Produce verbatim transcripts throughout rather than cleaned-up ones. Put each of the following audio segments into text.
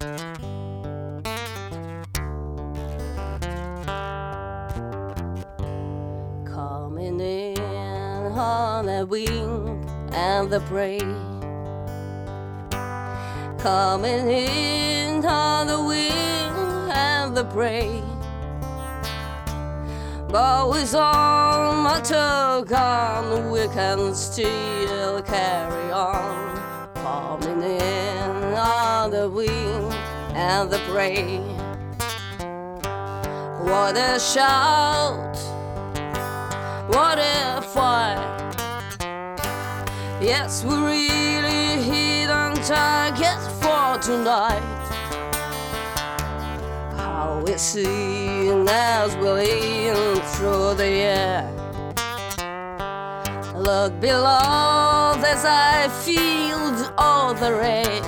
Coming in on a wing and the prey, coming in on the wing and the prey. But with all my gun, we can still carry on. Coming in on the wing and the prey. What a shout, what a fight. Yes, we really hit on target for tonight. How we sing as we lean through the air. Look below as I feel all the red.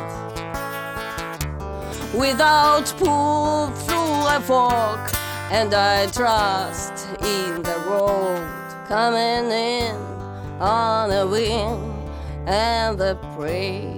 Without pull through a fog, and I trust in the road. Coming in on a wing and the prey.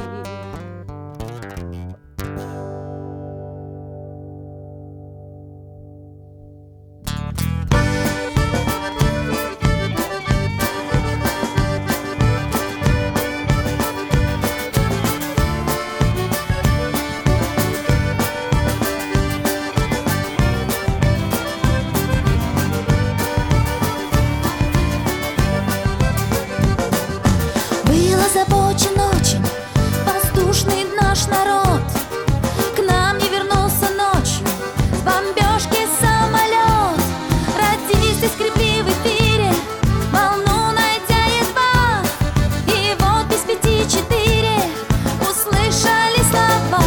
Озабочен очень воздушный наш народ. К нам не вернулся ночью с бомбежки самолет. Родились и скребли в эфире, волну найдя едва. И вот без пяти четыре услышали слова.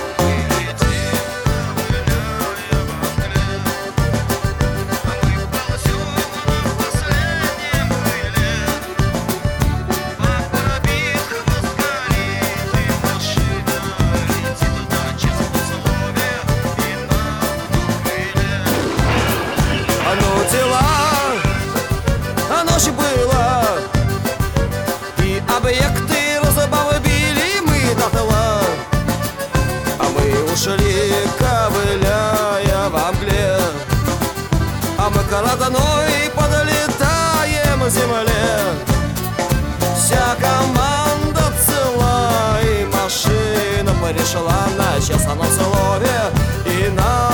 Ночи было, и объекты розового били мы до тела. А мы ушли, ковыляя во мгле. А мы коротаной подлетаем к земле. Вся команда цела, и машина перешла на честном слове. И на